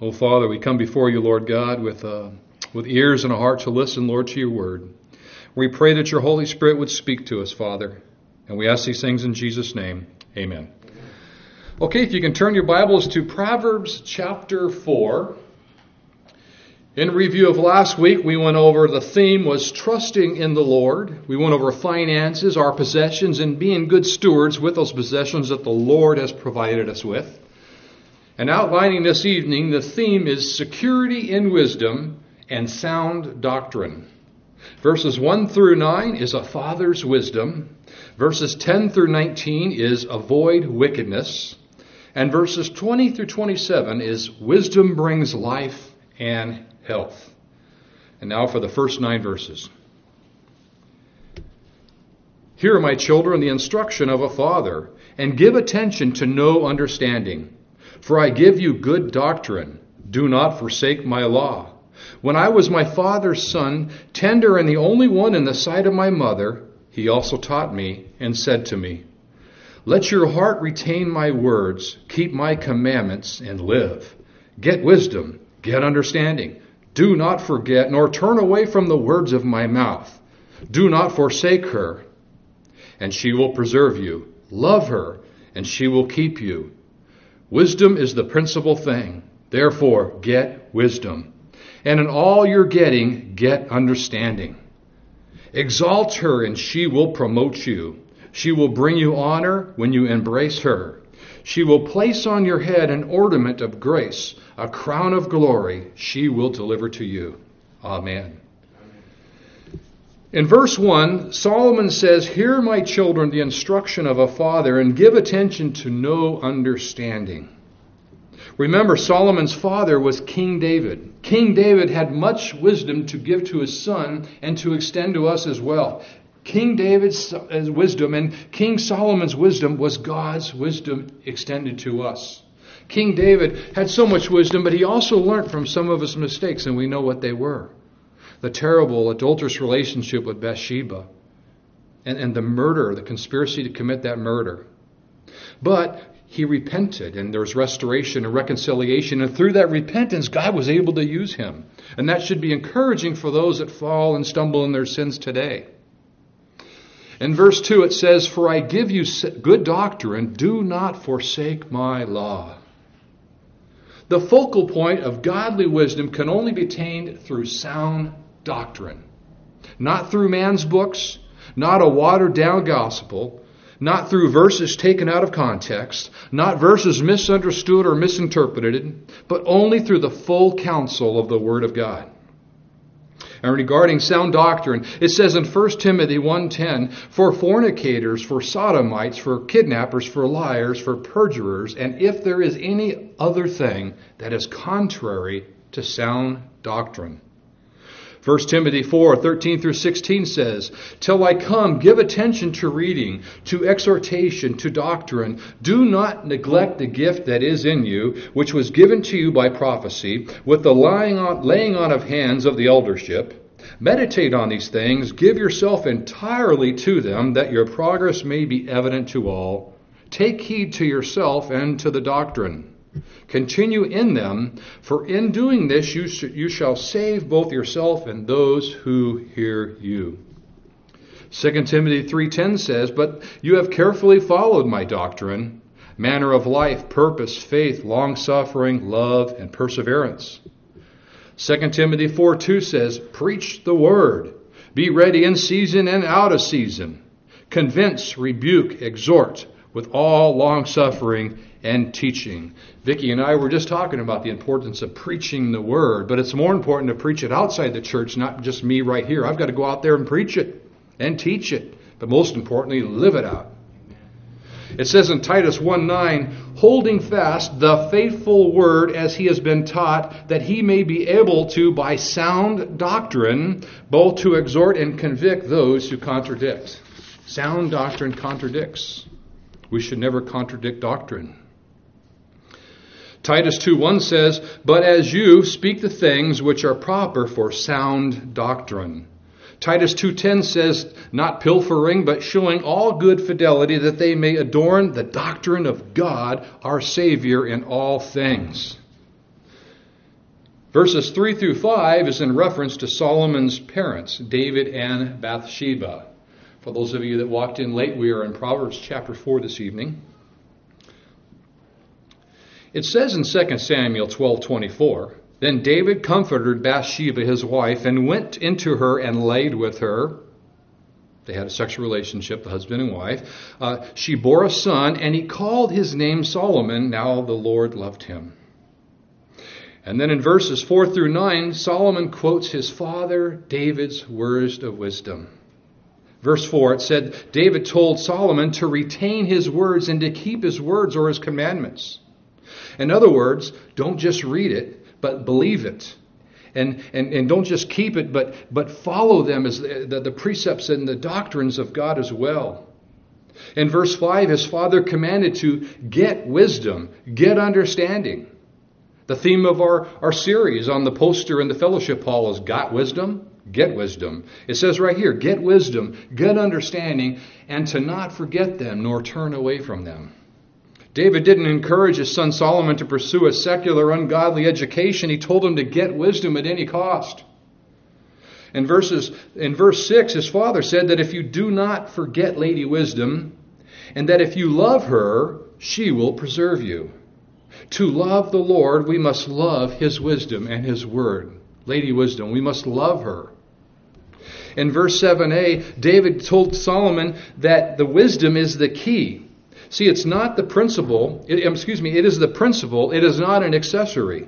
Oh, Father, we come before you, Lord God, with ears and a heart to listen, Lord, to your word. We pray that your Holy Spirit would speak to us, Father. And we ask these things in Jesus' name. Amen. Okay, if you can turn your Bibles to Proverbs chapter 4. In review of last week, we went over, the theme was trusting in the Lord. We went over finances, our possessions, and being good stewards with those possessions that the Lord has provided us with. And outlining this evening, the theme is security in wisdom and sound doctrine. Verses 1 through 9 is a father's wisdom. Verses 10 through 19 is avoid wickedness. And verses 20 through 27 is wisdom brings life and health. And now for the first 9 verses. Hear, my children, the instruction of a father, and give attention to no understanding. For I give you good doctrine. Do not forsake my law. When I was my father's son, tender and the only one in the sight of my mother, he also taught me and said to me, let your heart retain my words, keep my commandments, and live. Get wisdom, get understanding. Do not forget, nor turn away from the words of my mouth. Do not forsake her, and she will preserve you. Love her, and she will keep you. Wisdom is the principal thing. Therefore, get wisdom. And in all you're getting, get understanding. Exalt her, and she will promote you. She will bring you honor when you embrace her. She will place on your head an ornament of grace, a crown of glory she will deliver to you. Amen. In verse 1, Solomon says, hear, my children, the instruction of a father, and give attention to no understanding. Remember, Solomon's father was King David. King David had much wisdom to give to his son and to extend to us as well. King David's wisdom and King Solomon's wisdom was God's wisdom extended to us. King David had so much wisdom, but he also learned from some of his mistakes, and we know what they were. The terrible adulterous relationship with Bathsheba and the murder, the conspiracy to commit that murder. But he repented, and there was restoration and reconciliation, and through that repentance, God was able to use him. And that should be encouraging for those that fall and stumble in their sins today. In verse 2 it says, for I give you good doctrine, do not forsake my law. The focal point of godly wisdom can only be attained through sound doctrine. Not through man's books, not a watered-down gospel, not through verses taken out of context, not verses misunderstood or misinterpreted, but only through the full counsel of the Word of God. And regarding sound doctrine, it says in 1 Timothy 1:10, for fornicators, for sodomites, for kidnappers, for liars, for perjurers, and if there is any other thing that is contrary to sound doctrine. 1 Timothy 4:13 through 16 says, till I come, give attention to reading, to exhortation, to doctrine. Do not neglect the gift that is in you, which was given to you by prophecy, with the laying on of hands of the eldership. Meditate on these things, give yourself entirely to them, that your progress may be evident to all. Take heed to yourself and to the doctrine. Continue in them, for in doing this you shall save both yourself and those who hear you. 2 Timothy 3:10 says, but you have carefully followed my doctrine, manner of life, purpose, faith, long-suffering, love, and perseverance. 2 Timothy 4:2 says, preach the word, be ready in season and out of season. Convince, rebuke, exhort with all long-suffering and teaching. Vicki and I were just talking about the importance of preaching the word, but it's more important to preach it outside the church, not just me right here. I've got to go out there and preach it and teach it, but most importantly, live it out. It says in Titus 1:9, holding fast the faithful word as he has been taught, that he may be able to, by sound doctrine, both to exhort and convict those who contradict. Sound doctrine contradicts. We should never contradict doctrine. Titus 2:1 says, but as you speak the things which are proper for sound doctrine. Titus 2:10 says, not pilfering, but showing all good fidelity, that they may adorn the doctrine of God, our Savior, in all things. Verses 3 through 5 is in reference to Solomon's parents, David and Bathsheba. For those of you that walked in late, we are in Proverbs chapter 4 this evening. It says in 2 Samuel 12:24, "Then David comforted Bathsheba his wife and went into her and laid with her." They had a sexual relationship, the husband and wife. She bore a son, and he called his name Solomon. Now the Lord loved him. And then in verses 4 through 9, Solomon quotes his father David's words of wisdom. Verse 4, it said, David told Solomon to retain his words and to keep his words or his commandments. In other words, don't just read it, but believe it. And don't just keep it, but follow them as the precepts and the doctrines of God as well. In verse 5, his father commanded to get wisdom, get understanding. The theme of our series on the poster in the fellowship hall is Got Wisdom? Get wisdom. It says right here, get wisdom, get understanding, and to not forget them nor turn away from them. David didn't encourage his son Solomon to pursue a secular, ungodly education. He told him to get wisdom at any cost. In verse 6, his father said that if you do not forget Lady Wisdom, and that if you love her, she will preserve you. To love the Lord, we must love his wisdom and his word. Lady Wisdom, we must love her. In verse 7a, David told Solomon that the wisdom is the key. See, it's not the principle. It is the principle. It is not an accessory.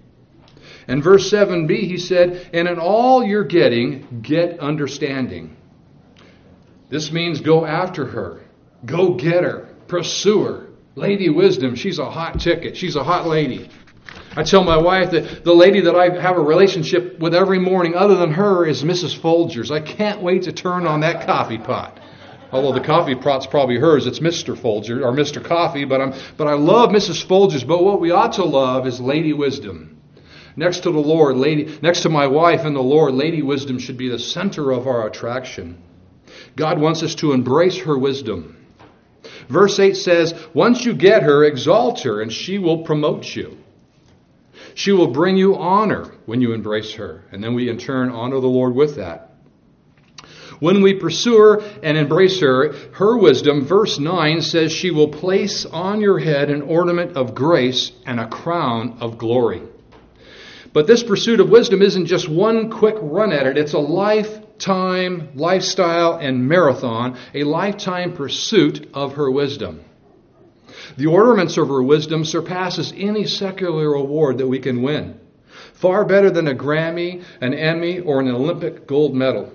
In verse 7b, he said, and in all you're getting, get understanding. This means go after her. Go get her. Pursue her. Lady Wisdom, she's a hot ticket. She's a hot lady. I tell my wife that the lady that I have a relationship with every morning other than her is Mrs. Folgers. I can't wait to turn on that coffee pot. Although the coffee pot's probably hers, it's Mr. Folger or Mr. Coffee, but I love Mrs. Folgers. But what we ought to love is Lady Wisdom. Next to the Lord, next to my wife and the Lord, Lady Wisdom should be the center of our attraction. God wants us to embrace her wisdom. Verse 8 says, once you get her, exalt her, and she will promote you. She will bring you honor when you embrace her. And then we in turn honor the Lord with that. When we pursue her and embrace her, her wisdom, verse 9 says she will place on your head an ornament of grace and a crown of glory. But this pursuit of wisdom isn't just one quick run at it. It's a lifetime lifestyle and marathon, a lifetime pursuit of her wisdom. The ornaments of her wisdom surpasses any secular award that we can win. Far better than a Grammy, an Emmy, or an Olympic gold medal.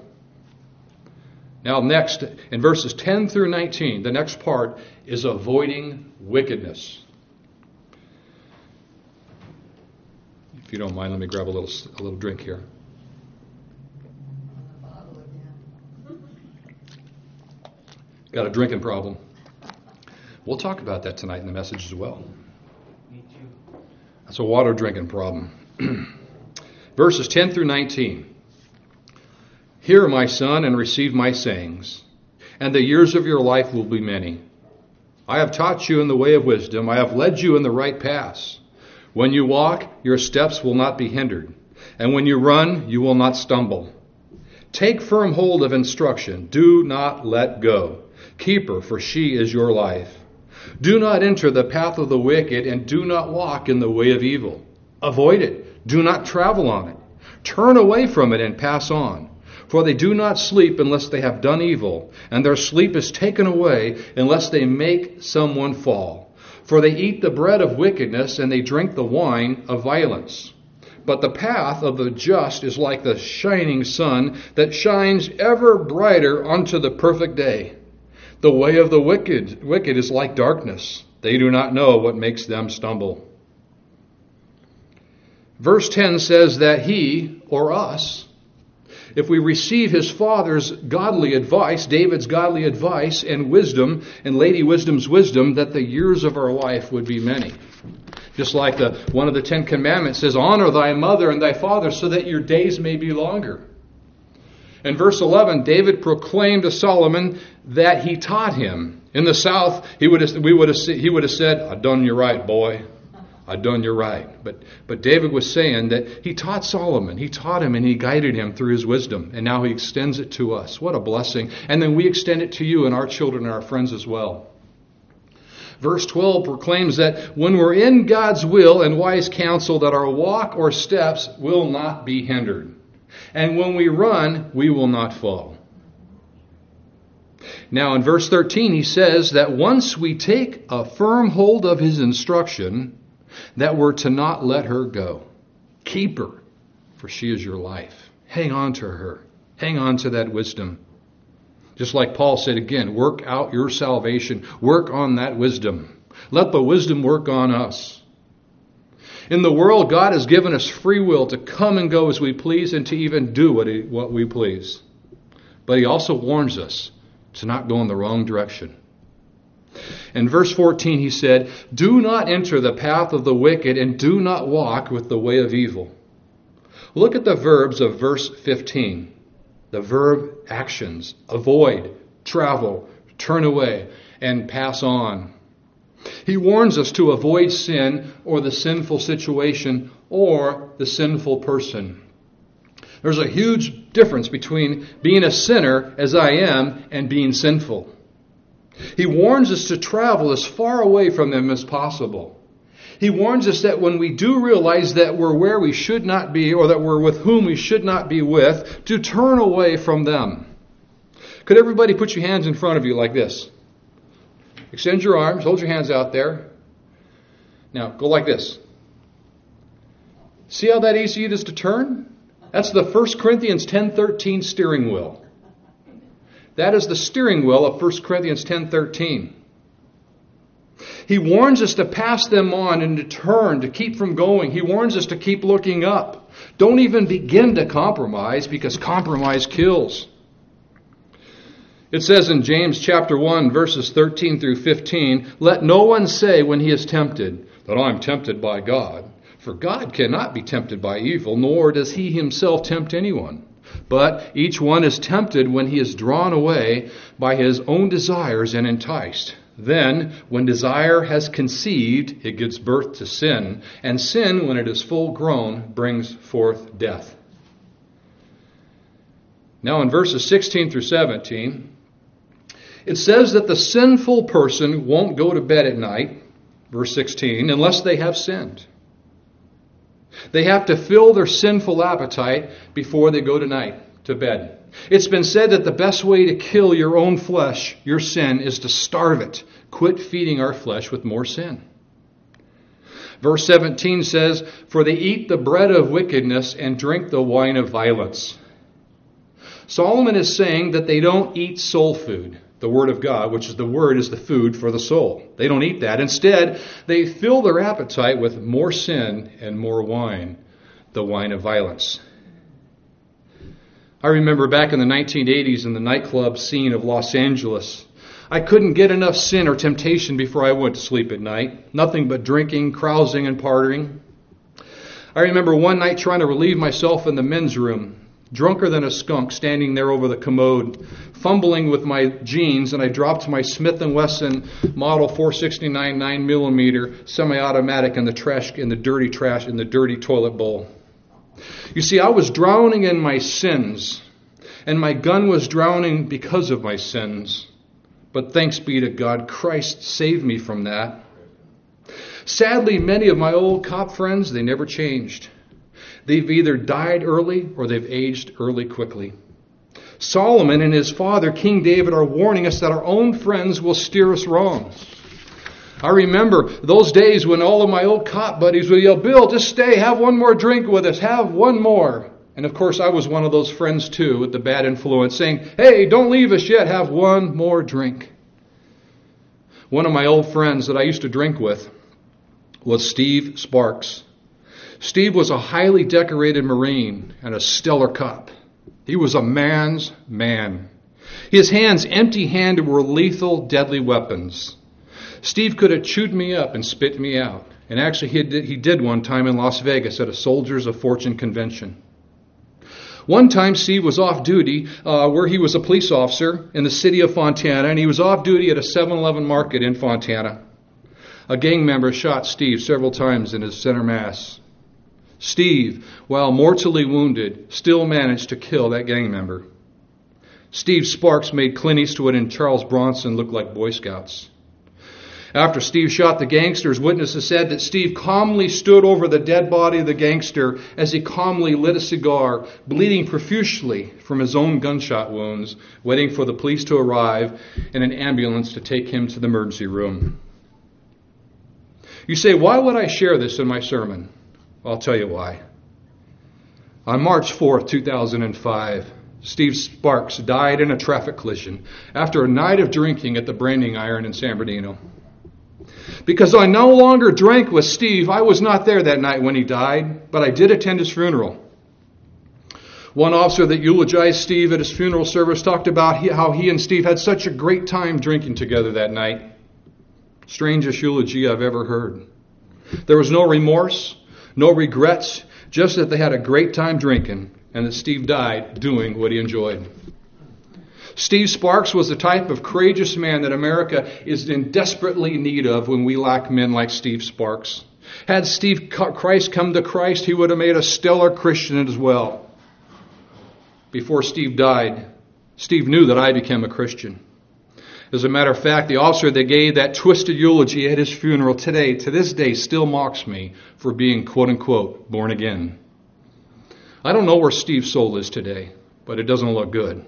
Now next, in verses 10 through 19, the next part is avoiding wickedness. If you don't mind, let me grab a little drink here. Got a drinking problem. We'll talk about that tonight in the message as well. Me too. That's a water drinking problem. Verses 10 through 19. Hear, my son, and receive my sayings, and the years of your life will be many. I have taught you in the way of wisdom. I have led you in the right paths. When you walk, your steps will not be hindered, and when you run, you will not stumble. Take firm hold of instruction. Do not let go. Keep her, for she is your life. Do not enter the path of the wicked, and do not walk in the way of evil. Avoid it. Do not travel on it. Turn away from it and pass on. For they do not sleep unless they have done evil, and their sleep is taken away unless they make someone fall. For they eat the bread of wickedness, and they drink the wine of violence. But the path of the just is like the shining sun that shines ever brighter unto the perfect day. The way of the wicked is like darkness. They do not know what makes them stumble. Verse 10 says that he, or us, if we receive his father's godly advice, David's godly advice and wisdom, and Lady Wisdom's wisdom, that the years of our life would be many. Just like one of the 10 Commandments says, honor thy mother and thy father so that your days may be longer. In verse 11, David proclaimed to Solomon that he taught him. In the South, he would have said, I done you right, boy. I done you right. But David was saying that he taught Solomon. He taught him and he guided him through his wisdom. And now he extends it to us. What a blessing. And then we extend it to you and our children and our friends as well. Verse 12 proclaims that when we're in God's will and wise counsel, that our walk or steps will not be hindered. And when we run, we will not fall. Now in verse 13 he says that once we take a firm hold of his instruction, that we're to not let her go. Keep her, for she is your life. Hang on to her. Hang on to that wisdom. Just like Paul said again, work out your salvation. Work on that wisdom. Let the wisdom work on us. In the world, God has given us free will to come and go as we please and to even do what we please. But he also warns us to not go in the wrong direction. In verse 14 he said, do not enter the path of the wicked and do not walk with the way of evil. Look at the verbs of verse 15. The verb actions: avoid, travel, turn away, and pass on. He warns us to avoid sin or the sinful situation or the sinful person. There's a huge difference between being a sinner, as I am, and being sinful. He warns us to travel as far away from them as possible. He warns us that when we do realize that we're where we should not be or that we're with whom we should not be with, to turn away from them. Could everybody put your hands in front of you like this? Extend your arms, hold your hands out there. Now, go like this. See how that easy it is to turn? That's the 1 Corinthians 10:13 steering wheel. That is the steering wheel of 1 Corinthians 10:13. He warns us to pass them on and to turn, to keep from going. He warns us to keep looking up. Don't even begin to compromise, because compromise kills. It says in James chapter 1, verses 13 through 15, let no one say when he is tempted that I'm tempted by God. For God cannot be tempted by evil, nor does he himself tempt anyone. But each one is tempted when he is drawn away by his own desires and enticed. Then, when desire has conceived, it gives birth to sin. And sin, when it is full grown, brings forth death. Now in verses 16 through 17, it says that the sinful person won't go to bed at night, verse 16, unless they have sinned. They have to fill their sinful appetite before they go to bed. It's been said that the best way to kill your own flesh, your sin, is to starve it. Quit feeding our flesh with more sin. Verse 17 says, for they eat the bread of wickedness and drink the wine of violence. Solomon is saying that they don't eat soul food, the Word of God, which is the Word is the food for the soul. They don't eat that. Instead, they fill their appetite with more sin and more wine, the wine of violence. I remember back in the 1980s in the nightclub scene of Los Angeles, I couldn't get enough sin or temptation before I went to sleep at night. Nothing but drinking, carousing, and partying. I remember one night trying to relieve myself in the men's room, drunker than a skunk, standing there over the commode, fumbling with my jeans, and I dropped my Smith & Wesson Model 469 9mm semi-automatic in the trash, in the dirty toilet bowl. You see, I was drowning in my sins, and my gun was drowning because of my sins. But thanks be to God, Christ saved me from that. Sadly, many of my old cop friends, they never changed. They've either died early or they've aged early quickly. Solomon and his father, King David, are warning us that our own friends will steer us wrong. I remember those days when all of my old cop buddies would yell, Bill, just stay, have one more drink with us, have one more. And of course, I was one of those friends too, with the bad influence, saying, hey, don't leave us yet, have one more drink. One of my old friends that I used to drink with was Steve Sparks. Steve was a highly decorated Marine and a stellar cop. He was a man's man. His hands empty-handed were lethal, deadly weapons. Steve could have chewed me up and spit me out. And actually, he did one time in Las Vegas at a Soldiers of Fortune convention. One time, Steve was off duty where he was a police officer in the city of Fontana, and he was off duty at a 7-Eleven market in Fontana. A gang member shot Steve several times in his center mass. Steve, while mortally wounded, still managed to kill that gang member. Steve Sparks made Clint Eastwood and Charles Bronson look like Boy Scouts. After Steve shot the gangsters, witnesses said that Steve calmly stood over the dead body of the gangster as he calmly lit a cigar, bleeding profusely from his own gunshot wounds, waiting for the police to arrive and an ambulance to take him to the emergency room. You say, why would I share this in my sermon? I'll tell you why. On March 4th, 2005, Steve Sparks died in a traffic collision after a night of drinking at the Branding Iron in San Bernardino. Because I no longer drank with Steve, I was not there that night when he died, but I did attend his funeral. One officer that eulogized Steve at his funeral service talked about how he and Steve had such a great time drinking together that night. Strangest eulogy I've ever heard. There was no remorse, no regrets, just that they had a great time drinking and that Steve died doing what he enjoyed. Steve Sparks was the type of courageous man that America is in desperately need of when we lack men like Steve Sparks. Had Steve Christ come to Christ, he would have made a stellar Christian as well. Before Steve died, Steve knew that I became a Christian. As a matter of fact, the officer that gave that twisted eulogy at his funeral today, to this day, still mocks me for being, quote unquote, born again. I don't know where Steve's soul is today, but it doesn't look good.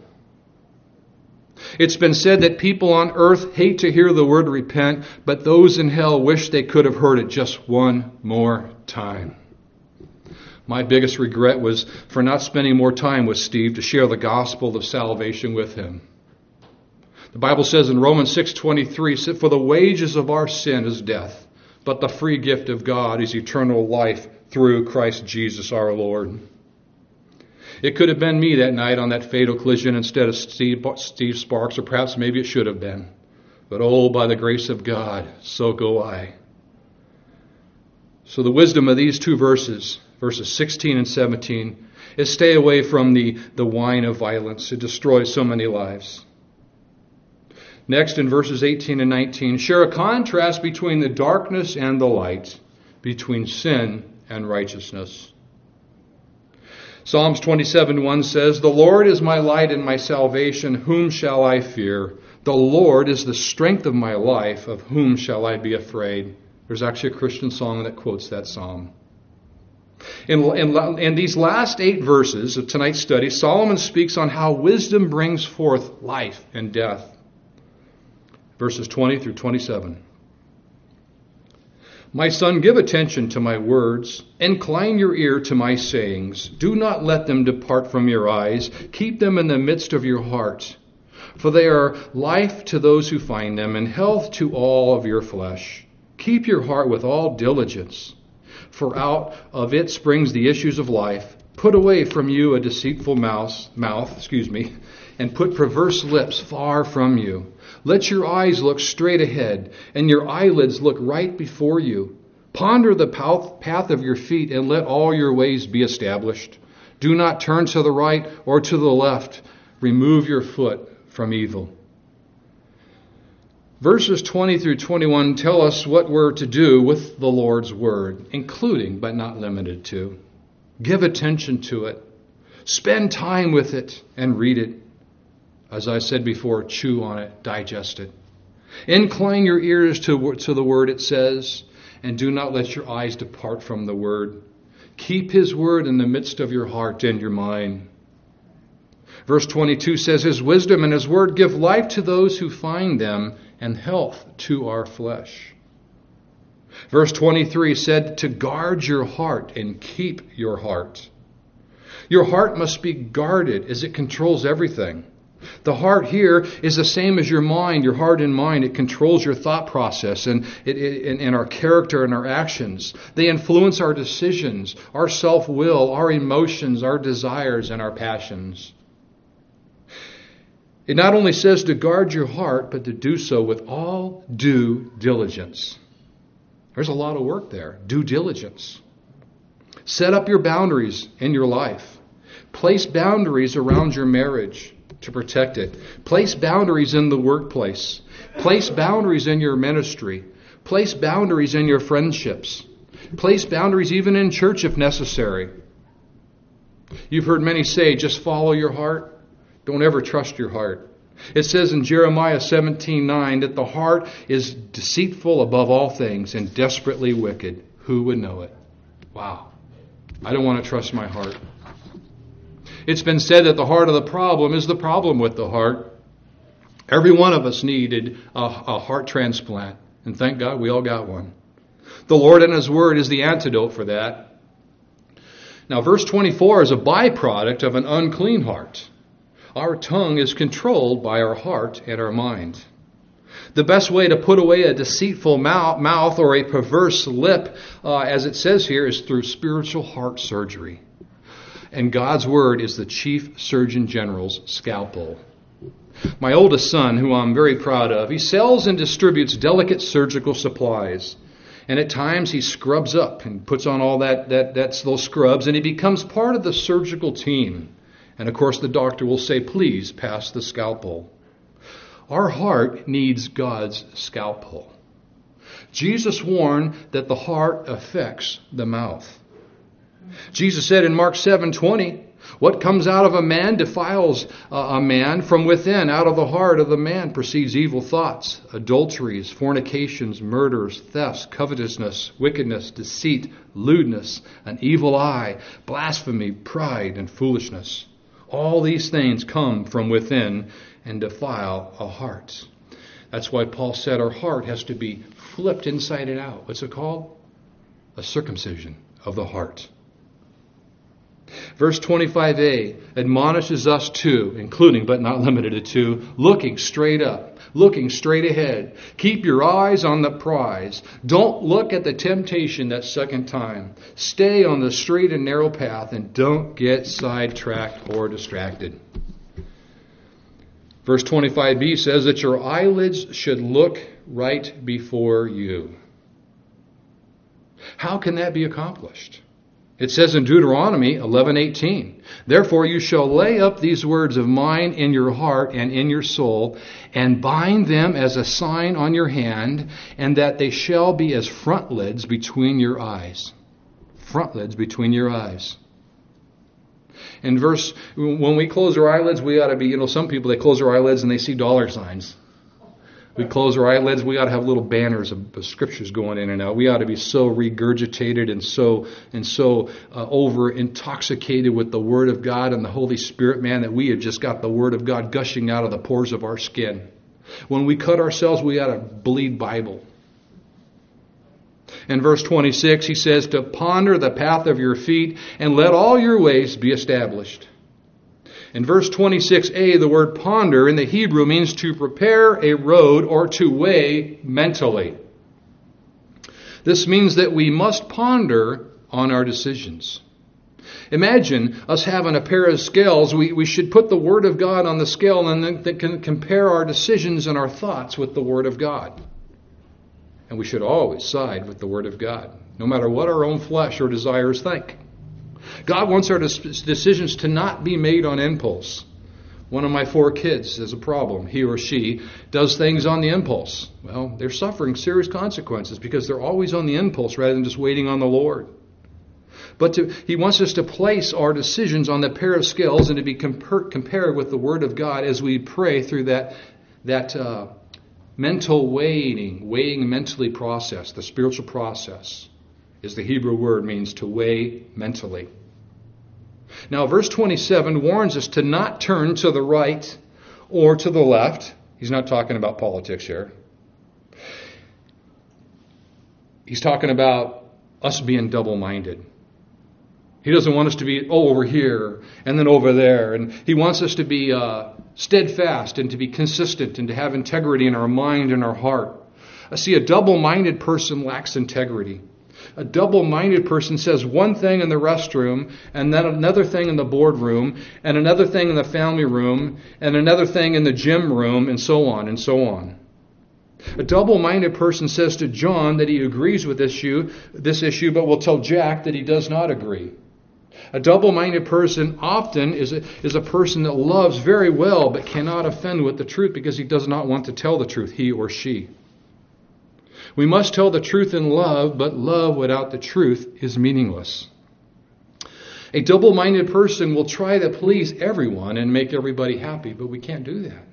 It's been said that people on earth hate to hear the word repent, but those in hell wish they could have heard it just one more time. My biggest regret was for not spending more time with Steve to share the gospel of salvation with him. The Bible says in Romans 6:23, "For the wages of our sin is death, but the free gift of God is eternal life through Christ Jesus our Lord." It could have been me that night on that fatal collision instead of Steve Sparks, or perhaps maybe it should have been. But oh, by the grace of God, so go I. So the wisdom of these two verses 16 and 17, is stay away from the wine of violence. It destroys so many lives. Next, in verses 18 and 19, share a contrast between the darkness and the light, between sin and righteousness. Psalms 27:1 says, "The Lord is my light and my salvation, whom shall I fear? The Lord is the strength of my life, of whom shall I be afraid?" There's actually a Christian song that quotes that psalm. In these last 8 verses of tonight's study, Solomon speaks on how wisdom brings forth life and death. Verses 20 through 27. "My son, give attention to my words. Incline your ear to my sayings. Do not let them depart from your eyes. Keep them in the midst of your heart. For they are life to those who find them, and health to all of your flesh. Keep your heart with all diligence, for out of it springs the issues of life. Put away from you a deceitful mouth, and put perverse lips far from you. Let your eyes look straight ahead, and your eyelids look right before you. Ponder the path of your feet, and let all your ways be established. Do not turn to the right or to the left. Remove your foot from evil." Verses 20 through 21 tell us what we're to do with the Lord's Word, including but not limited to. Give attention to it. Spend time with it and read it. As I said before, chew on it, digest it. Incline your ears to the word, it says, and do not let your eyes depart from the word. Keep his word in the midst of your heart and your mind. Verse 22 says, "His wisdom and his word give life to those who find them, and health to our flesh." Verse 23 said to guard your heart and keep your heart. Your heart must be guarded as it controls everything. The heart here is the same as your mind, your heart and mind. It controls your thought process and our character and our actions. They influence our decisions, our self-will, our emotions, our desires, and our passions. It not only says to guard your heart, but to do so with all due diligence. There's a lot of work there. Due diligence. Set up your boundaries in your life. Place boundaries around your marriage to protect it. Place boundaries in the workplace. Place boundaries in your ministry. Place boundaries in your friendships. Place boundaries even in church if necessary. You've heard many say, just follow your heart. Don't ever trust your heart. It says in Jeremiah 17:9 that the heart is deceitful above all things and desperately wicked. Who would know it? Wow. I don't want to trust my heart. It's been said that the heart of the problem is the problem with the heart. Every one of us needed a heart transplant. And thank God we all got one. The Lord and His Word is the antidote for that. Now, verse 24 is a byproduct of an unclean heart. Our tongue is controlled by our heart and our mind. The best way to put away a deceitful mouth or a perverse lip, as it says here, is through spiritual heart surgery. And God's Word is the chief surgeon general's scalpel. My oldest son, who I'm very proud of, he sells and distributes delicate surgical supplies. And at times he scrubs up and puts on all those scrubs, and he becomes part of the surgical team. And of course the doctor will say, please pass the scalpel. Our heart needs God's scalpel. Jesus warned that the heart affects the mouth. Jesus said in Mark 7:20, what comes out of a man defiles a man from within. Out of the heart of the man proceeds evil thoughts, adulteries, fornications, murders, thefts, covetousness, wickedness, deceit, lewdness, an evil eye, blasphemy, pride, and foolishness. All these things come from within and defile a heart. That's why Paul said our heart has to be flipped inside and out. What's it called? A circumcision of the heart. Verse 25a admonishes us to, including but not limited to, looking straight up, looking straight ahead. Keep your eyes on the prize. Don't look at the temptation that second time. Stay on the straight and narrow path and don't get sidetracked or distracted. Verse 25b says that your eyelids should look right before you. How can that be accomplished? It says in Deuteronomy 11:18, therefore you shall lay up these words of mine in your heart and in your soul, and bind them as a sign on your hand, and that they shall be as frontlids between your eyes. Frontlids between your eyes. In verse, when we close our eyelids, we ought to be, some people, they close their eyelids and they see dollar signs. We close our eyelids, we ought to have little banners of scriptures going in and out. We ought to be so regurgitated and so over intoxicated with the Word of God and the Holy Spirit, man, that we have just got the Word of God gushing out of the pores of our skin. When we cut ourselves, we ought to bleed Bible. In verse 26, he says, to ponder the path of your feet and let all your ways be established. In verse 26a, the word ponder in the Hebrew means to prepare a road or to weigh mentally. This means that we must ponder on our decisions. Imagine us having a pair of scales. We should put the Word of God on the scale and then compare our decisions and our thoughts with the Word of God. And we should always side with the Word of God, no matter what our own flesh or desires think. God wants our decisions to not be made on impulse. One of my 4 kids has a problem. He or she does things on the impulse. Well, they're suffering serious consequences because they're always on the impulse rather than just waiting on the Lord. But He wants us to place our decisions on the pair of scales and to be compared with the Word of God as we pray through that mental weighing mentally process, the spiritual process, is the Hebrew word, means to weigh mentally. Now, verse 27 warns us to not turn to the right or to the left. He's not talking about politics here. He's talking about us being double-minded. He doesn't want us to be over here and then over there. And He wants us to be steadfast and to be consistent and to have integrity in our mind and our heart. See, a double-minded person lacks integrity. A double-minded person says one thing in the restroom, and then another thing in the boardroom, and another thing in the family room, and another thing in the gym room, and so on and so on. A double-minded person says to John that he agrees with this issue, but will tell Jack that he does not agree. A double-minded person often is a person that loves very well, but cannot offend with the truth because he does not want to tell the truth, he or she. We must tell the truth in love, but love without the truth is meaningless. A double-minded person will try to please everyone and make everybody happy, but we can't do that.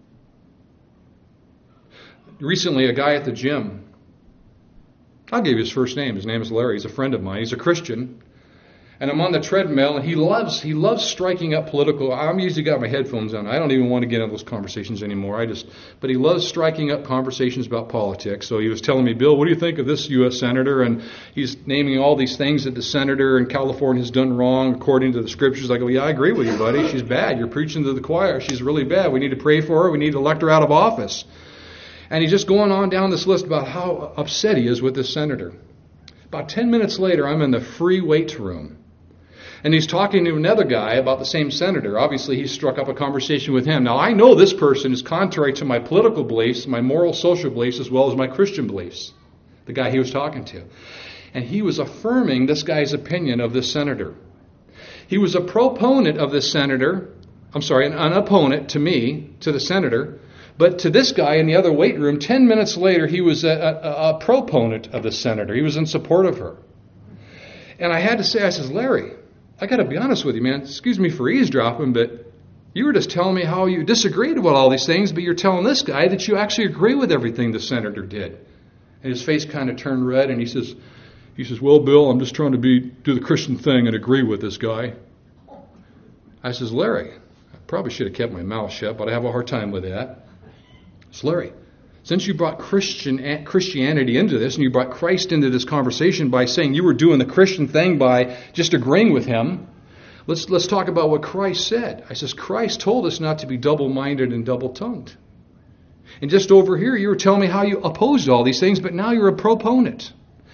Recently, a guy at the gym, I'll give you his first name. His name is Larry. He's a friend of mine. He's a Christian. And I'm on the treadmill, and he loves striking up political. I'm usually got my headphones on. I don't even want to get into those conversations anymore. But he loves striking up conversations about politics. So he was telling me, Bill, what do you think of this U.S. senator? And he's naming all these things that the senator in California has done wrong according to the scriptures. I go, yeah, I agree with you, buddy. She's bad. You're preaching to the choir. She's really bad. We need to pray for her. We need to elect her out of office. And he's just going on down this list about how upset he is with this senator. About 10 minutes later, I'm in the free weights room. And he's talking to another guy about the same senator. Obviously, he struck up a conversation with him. Now, I know this person is contrary to my political beliefs, my moral, social beliefs, as well as my Christian beliefs, the guy he was talking to. And he was affirming this guy's opinion of this senator. He was a proponent of this senator. An opponent to me, to the senator. But to this guy in the other weight room, 10 minutes later, he was a proponent of the senator. He was in support of her. And I had to say, I says, Larry, I got to be honest with you, man. Excuse me for eavesdropping, but you were just telling me how you disagreed with all these things, but you're telling this guy that you actually agree with everything the senator did. And his face kind of turned red, and he says, well, Bill, I'm just trying to do the Christian thing and agree with this guy. I says, Larry, I probably should have kept my mouth shut, but I have a hard time with that. It's Larry. Since you brought Christianity into this, and you brought Christ into this conversation by saying you were doing the Christian thing by just agreeing with him, let's talk about what Christ said. I says, Christ told us not to be double-minded and double-tongued. And just over here, you were telling me how you opposed all these things, but now you're a proponent.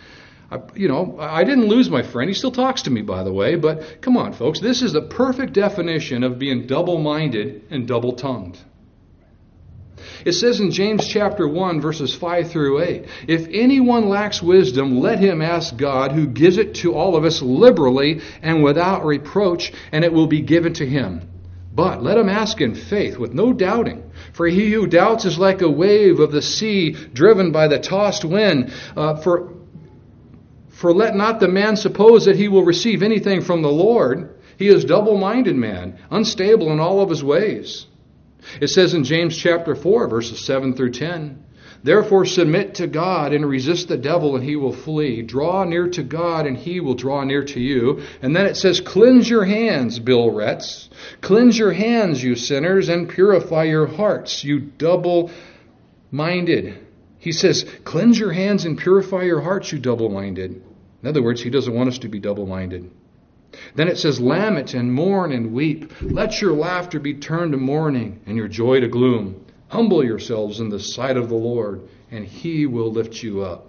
I didn't lose my friend. He still talks to me, by the way, but come on, folks. This is the perfect definition of being double-minded and double-tongued. It says in James chapter 1, verses 5 through 8, if anyone lacks wisdom, let him ask God, who gives it to all of us liberally and without reproach, and it will be given to him. But let him ask in faith, with no doubting. For he who doubts is like a wave of the sea driven by the tossed wind. For let not the man suppose that he will receive anything from the Lord. He is double-minded man, unstable in all of his ways. It says in James chapter 4, verses 7 through 10, therefore submit to God and resist the devil and he will flee. Draw near to God and he will draw near to you. And then it says, cleanse your hands, Bill Retz. Cleanse your hands, you sinners, and purify your hearts, you double-minded. He says, cleanse your hands and purify your hearts, you double-minded. In other words, he doesn't want us to be double-minded. Then it says, lament and mourn and weep. Let your laughter be turned to mourning and your joy to gloom. Humble yourselves in the sight of the Lord, and he will lift you up.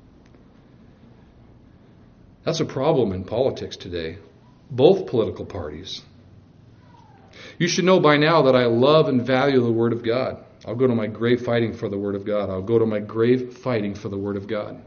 That's a problem in politics today. Both political parties. You should know by now that I love and value the Word of God. I'll go to my grave fighting for the Word of God. I'll go to my grave fighting for the Word of God.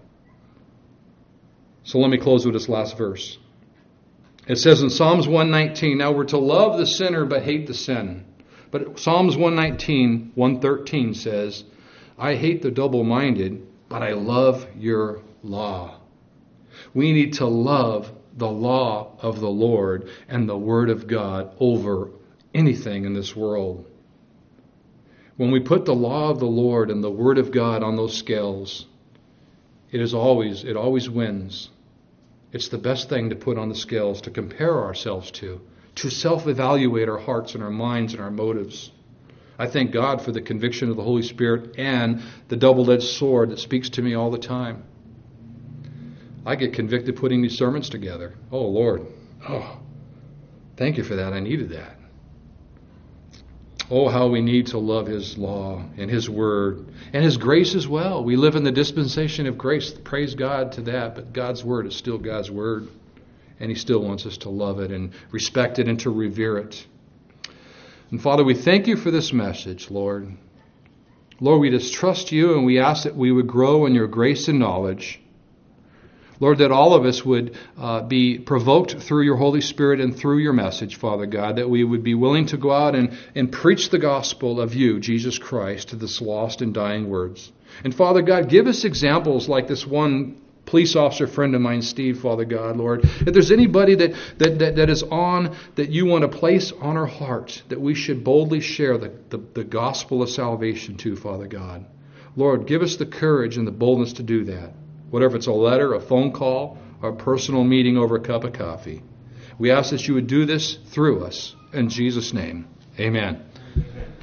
So let me close with this last verse. It says in Psalms 119, now we're to love the sinner but hate the sin. But Psalms 119, 113 says, I hate the double-minded, but I love your law. We need to love the law of the Lord and the Word of God over anything in this world. When we put the law of the Lord and the Word of God on those scales, it always wins. It's the best thing to put on the scales, to compare ourselves to self-evaluate our hearts and our minds and our motives. I thank God for the conviction of the Holy Spirit and the double-edged sword that speaks to me all the time. I get convicted putting these sermons together. Oh, Lord. Oh, thank you for that. I needed that. Oh, how we need to love His law and His Word and His grace as well. We live in the dispensation of grace. Praise God to that. But God's Word is still God's Word. And He still wants us to love it and respect it and to revere it. And Father, we thank You for this message, Lord. Lord, we just trust You and we ask that we would grow in Your grace and knowledge. Lord, that all of us would be provoked through Your Holy Spirit and through Your message, Father God, that we would be willing to go out and preach the gospel of You, Jesus Christ, to this lost and dying words. And Father God, give us examples like this one police officer friend of mine, Steve, Father God, Lord. If there's anybody that is on, that you want to place on our heart, that we should boldly share the gospel of salvation to, Father God. Lord, give us the courage and the boldness to do that. Whatever it's a letter, a phone call, or a personal meeting over a cup of coffee. We ask that you would do this through us. In Jesus' name, amen.